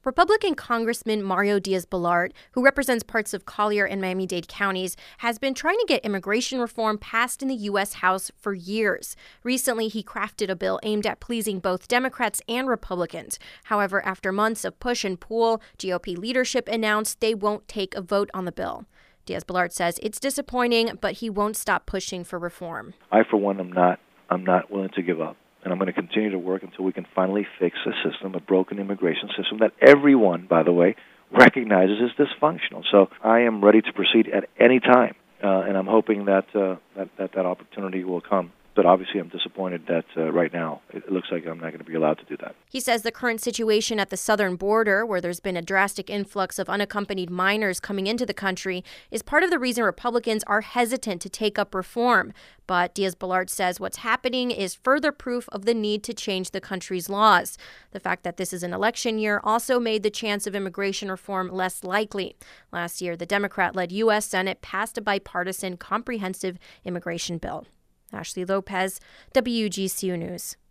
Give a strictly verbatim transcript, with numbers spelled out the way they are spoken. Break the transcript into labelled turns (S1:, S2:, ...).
S1: Republican Congressman Mario Diaz-Balart, who represents parts of Collier and Miami-Dade counties, has been trying to get immigration reform passed in the U S House for years. Recently, he crafted a bill aimed at pleasing both Democrats and Republicans. However, after months of push and pull, G O P leadership announced they won't take a vote on the bill. Diaz-Balart says it's disappointing, but he won't stop pushing for reform.
S2: I, for one, am not, I'm not willing to give up. And I'm going to continue to work until we can finally fix a system, a broken immigration system that everyone, by the way, recognizes is dysfunctional. So I am ready to proceed at any time, uh, and I'm hoping that, uh, that that that opportunity will come. But obviously, I'm disappointed that uh, right now it looks like I'm not going to be allowed to do that.
S1: He says the current situation at the southern border, where there's been a drastic influx of unaccompanied minors coming into the country, is part of the reason Republicans are hesitant to take up reform. But Diaz-Balart says what's happening is further proof of the need to change the country's laws. The fact that this is an election year also made the chance of immigration reform less likely. Last year, the Democrat-led U S Senate passed a bipartisan comprehensive immigration bill. Ashley Lopez, W G C U News.